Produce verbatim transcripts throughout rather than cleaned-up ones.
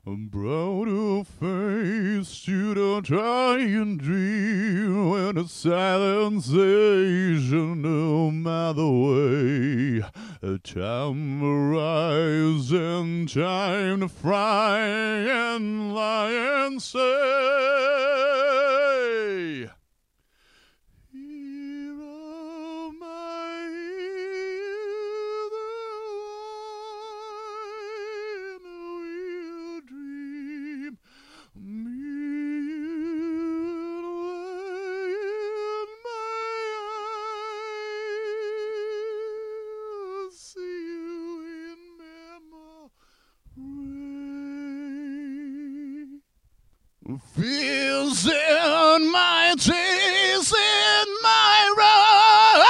Brought a face to the trying dream when the silence Asian no matter way. Time to rise and time to fry and lie and say, here am I, the one will dream me in my eyes, see you in memory. Feels in my teeth, in my row.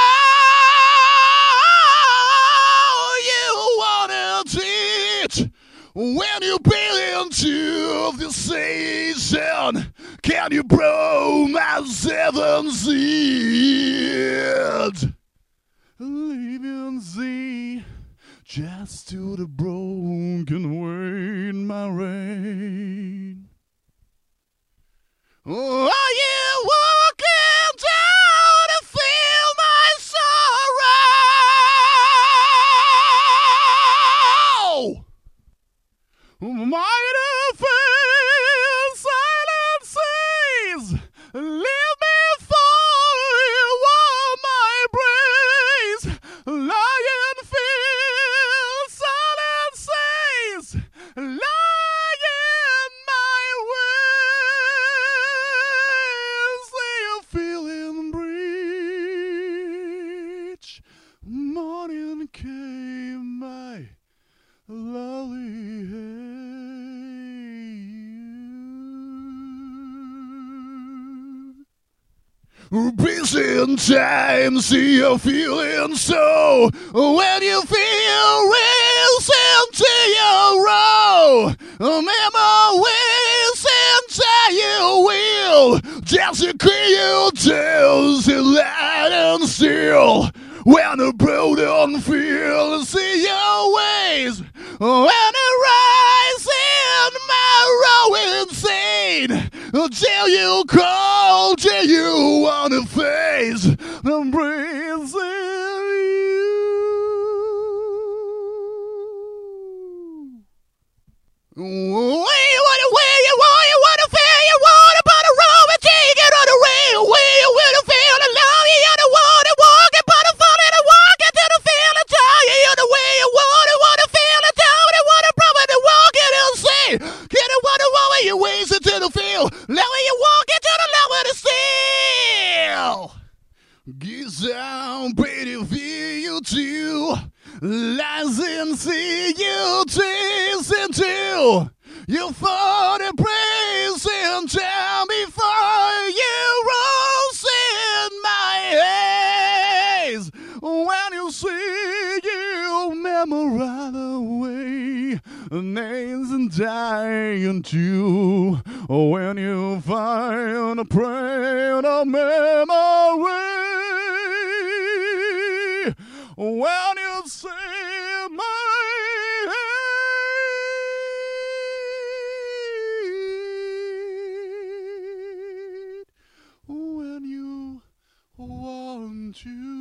You wanted it when you build into the season. Can you blow my seventh seed? Leaving thee just to the broken wait my rain. Oh, are you walking down to feel my sorrow? Might have feel silent seas, leave me for you on my breeze. Lion feel silent seas, lie in my ways. You feeling breach. Morning came my lovely hair. Busy in time, see you feeling so. When you feel racing to your row, memories into you will just you tells you light and still. When the broken feel, see your ways. When it rise in my row insane, till you call, till you wanna face the breeze in you. Where you wanna, where you want, you wanna feel, you wanna put a room and take it on the rail. Where you wanna feel the love, you wanna want to walk and put a foot in the walk into the feel and tell you the way you want to wanna feel and tell you wanna probably to walk it and say, get it wanna walk when you ways into the field. Let when you walk into the love of the steel. Get down, pretty feel you too. Lies and see you taste into. You for the praise and time before you rose in my haze. When you see you memorize away names and dying too. When you find a praying of memory. When you see my head, when you want to